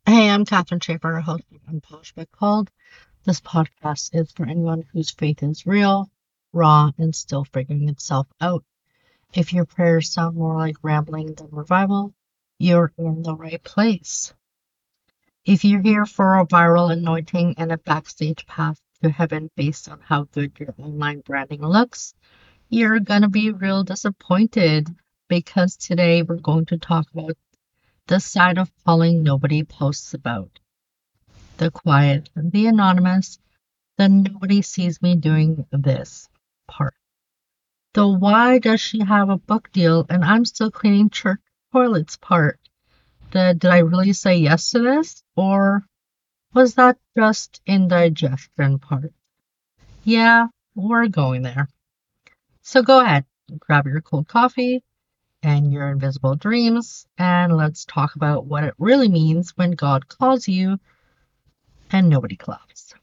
Hey, I'm Catherine Schaefer, host of Unpolished But Called. This podcast is for anyone whose faith is real, raw, and still figuring itself out. If your prayers sound more like rambling than revival, you're in the right place. If you're here for a viral anointing and a backstage path to heaven based on how good your online branding looks, you're gonna be real disappointed because today we're going to talk about the side of calling nobody posts about. The quiet, the anonymous, the nobody sees me doing this part. The why does she have a book deal and I'm still cleaning church toilets part. The did I really say yes to this? Or was that just indigestion part? Yeah, we're going there. So go ahead, grab your cold coffee and your invisible dreams, and let's talk about what it really means when God calls you and nobody claps.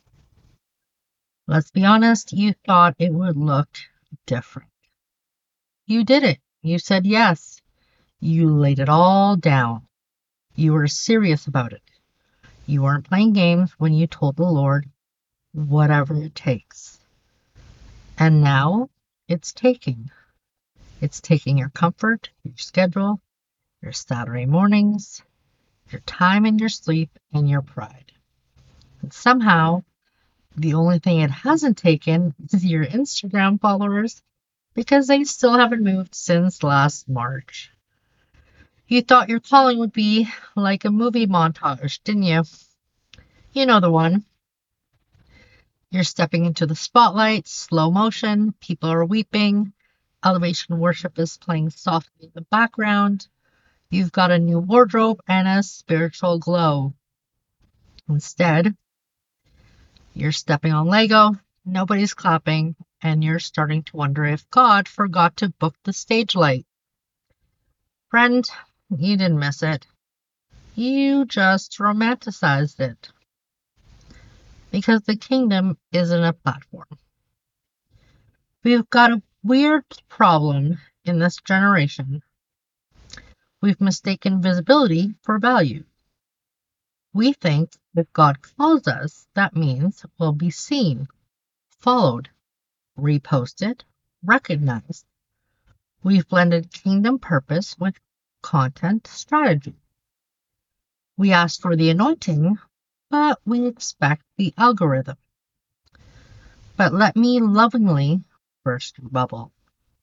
Let's be honest, you thought it would look different. You did it. You said yes. You laid it all down. You were serious about it. You weren't playing games when you told the Lord, whatever it takes. And now it's taking. It's taking your comfort, your schedule, your Saturday mornings, your time and your sleep, and your pride. And somehow, the only thing it hasn't taken is your Instagram followers because they still haven't moved since last March. You thought your calling would be like a movie montage, didn't you? You know the one. You're stepping into the spotlight, slow motion, people are weeping, elevation worship is playing softly in the background, you've got a new wardrobe and a spiritual glow. Instead, you're stepping on Lego, nobody's clapping, and you're starting to wonder if God forgot to book the stage light. Friend, you didn't miss it. You just romanticized it. Because the kingdom isn't a platform. We've got a weird problem in this generation. We've mistaken visibility for value. We think if God calls us, that means we'll be seen, followed, reposted, recognized. We've blended kingdom purpose with content strategy. We ask for the anointing, but we expect the algorithm. But let me lovingly burst your bubble.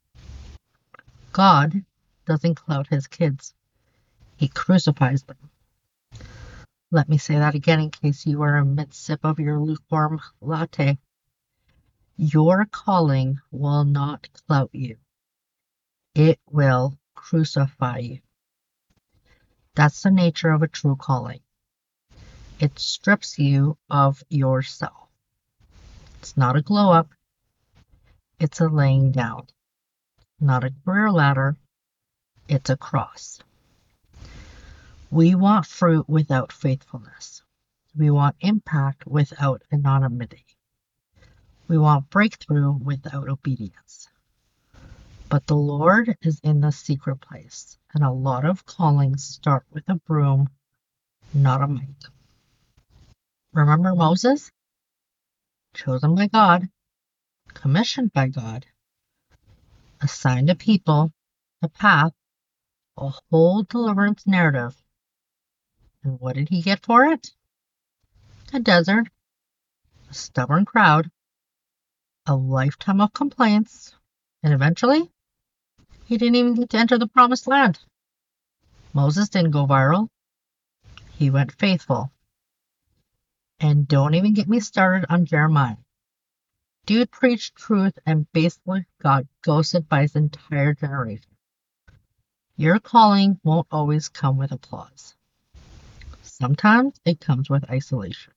God doesn't clout his kids. He crucifies them. Let me say that again in case you are a mid-sip of your lukewarm latte. Your calling will not clout you. It will crucify you. That's the nature of a true calling. It strips you of yourself. It's not a glow up. It's a laying down. Not a career ladder. It's a cross. We want fruit without faithfulness. We want impact without anonymity. We want breakthrough without obedience. But the Lord is in the secret place, and a lot of callings start with a broom, not a mic. Remember Moses? Chosen by God, commissioned by God, assigned a people, a path, a whole deliverance narrative. And what did he get for it? A desert, a stubborn crowd, a lifetime of complaints, and eventually, he didn't even get to enter the promised land. Moses didn't go viral. He went faithful. And don't even get me started on Jeremiah. Dude preached truth and basically got ghosted by his entire generation. Your calling won't always come with applause. Sometimes it comes with isolation.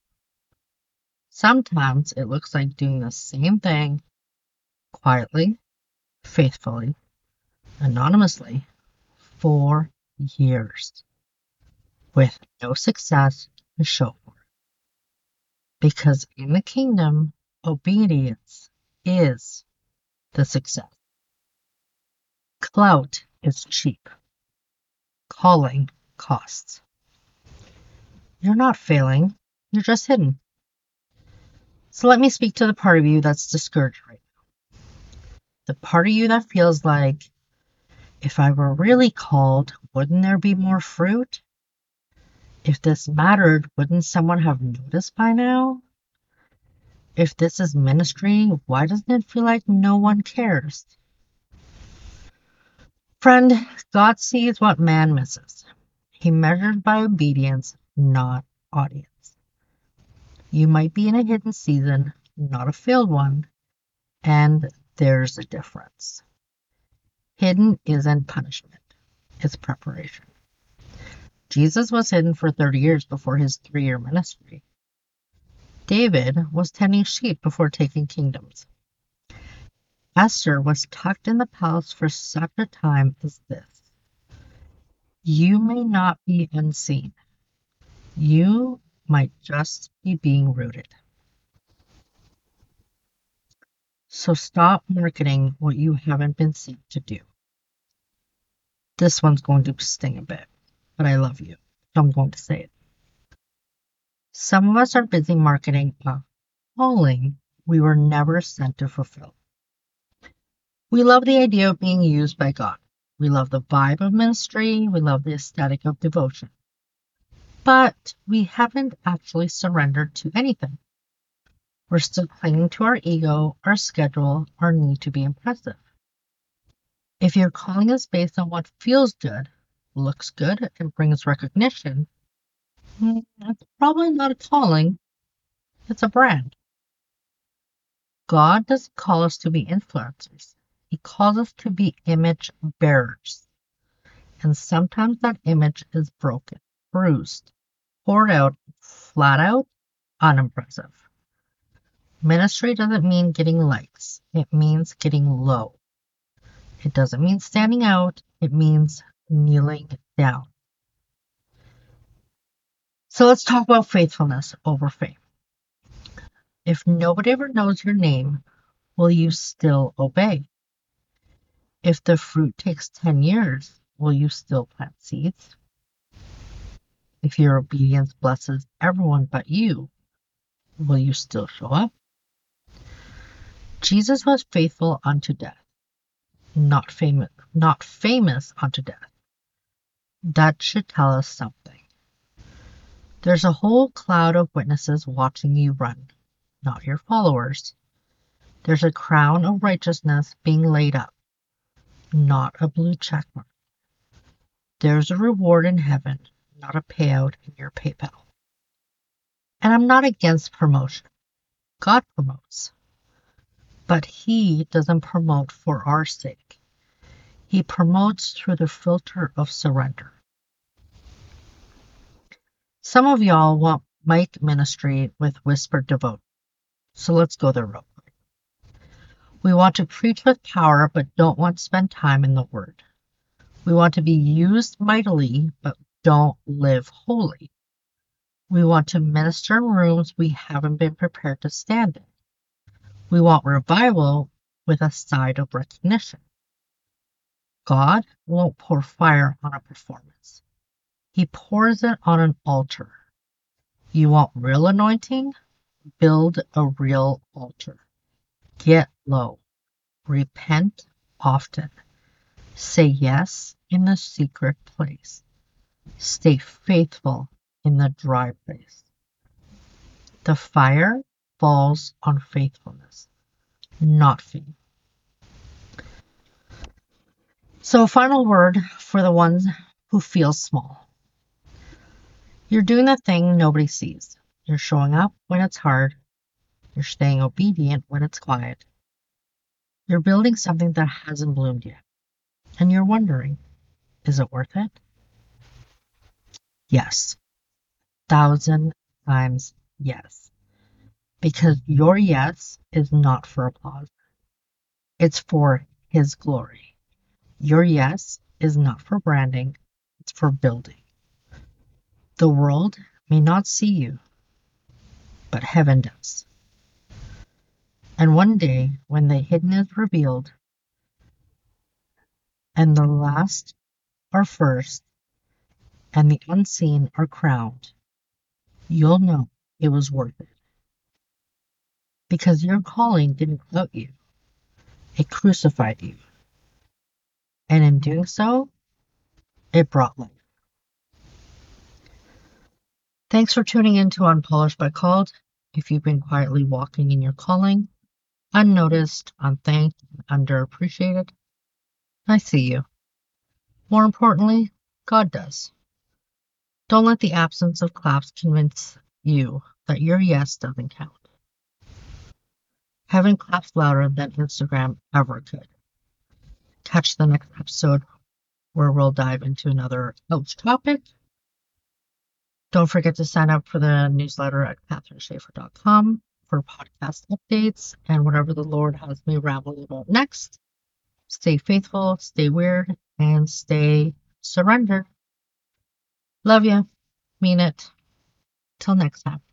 Sometimes it looks like doing the same thing quietly, faithfully, anonymously for years with no success to show for it. Because in the kingdom, obedience is the success. Clout is cheap. Calling costs. You're not failing. You're just hidden. So let me speak to the part of you that's discouraged right now. The part of you that feels like, if I were really called, wouldn't there be more fruit? If this mattered, wouldn't someone have noticed by now? If this is ministry, why doesn't it feel like no one cares? Friend, God sees what man misses. He measures by obedience, not audience. You might be in a hidden season, not a failed one, and there's a difference. Hidden isn't punishment, it's preparation. Jesus was hidden for 30 years before his 3-year ministry. David was tending sheep before taking kingdoms. Esther was tucked in the palace for such a time as this. You may not be unseen. You might just be being rooted. So stop marketing what you haven't been seen to do. This one's going to sting a bit, but I love you, so I'm going to say it. Some of us are busy marketing a calling we were never sent to fulfill. We love the idea of being used by God. We love the vibe of ministry. We love the aesthetic of devotion. But we haven't actually surrendered to anything. We're still clinging to our ego, our schedule, our need to be impressive. If your calling is based on what feels good, looks good, and brings recognition, it's probably not a calling, it's a brand. God doesn't call us to be influencers. He calls us to be image bearers. And sometimes that image is broken, bruised, poured out, flat out, unimpressive. Ministry doesn't mean getting likes. It means getting low. It doesn't mean standing out. It means kneeling down. So let's talk about faithfulness over fame. If nobody ever knows your name, will you still obey? If the fruit takes 10 years, will you still plant seeds? If your obedience blesses everyone but you, will you still show up? Jesus was faithful unto death, not famous unto death. That should tell us something. There's a whole cloud of witnesses watching you run, not your followers. There's a crown of righteousness being laid up, not a blue check mark. There's a reward in heaven, not a payout in your PayPal. And I'm not against promotion. God promotes. But He doesn't promote for our sake. He promotes through the filter of surrender. Some of y'all want mic ministry with whispered devotion. So let's go there real quick. We want to preach with power, but don't want to spend time in the Word. We want to be used mightily, but don't live holy. We want to minister in rooms we haven't been prepared to stand in. We want revival with a side of recognition. God won't pour fire on a performance. He pours it on an altar. You want real anointing? Build a real altar. Get low. Repent often. Say yes in the secret place. Stay faithful in the dry place. The fire falls on faithfulness, not fame. So, final word for the ones who feel small. You're doing the thing nobody sees. You're showing up when it's hard. You're staying obedient when it's quiet. You're building something that hasn't bloomed yet. And you're wondering, is it worth it? Yes. 1,000 times yes. Because your yes is not for applause. It's for His glory. Your yes is not for branding. It's for building. The world may not see you, but heaven does. And one day, when the hidden is revealed, and the last are first, and the unseen are crowned, you'll know it was worth it. Because your calling didn't clout you, it crucified you. And in doing so, it brought life. Thanks for tuning in to Unpolished but Called. If you've been quietly walking in your calling, unnoticed, unthanked, and underappreciated, I see you. More importantly, God does. Don't let the absence of claps convince you that your yes doesn't count. Heaven claps louder than Instagram ever could. Catch the next episode where we'll dive into another ouch topic. Don't forget to sign up for the newsletter at catherineschaefer.com for podcast updates and whatever the Lord has me rambling about next. Stay faithful, stay weird, and stay surrendered. Love you. Mean it. Till next time.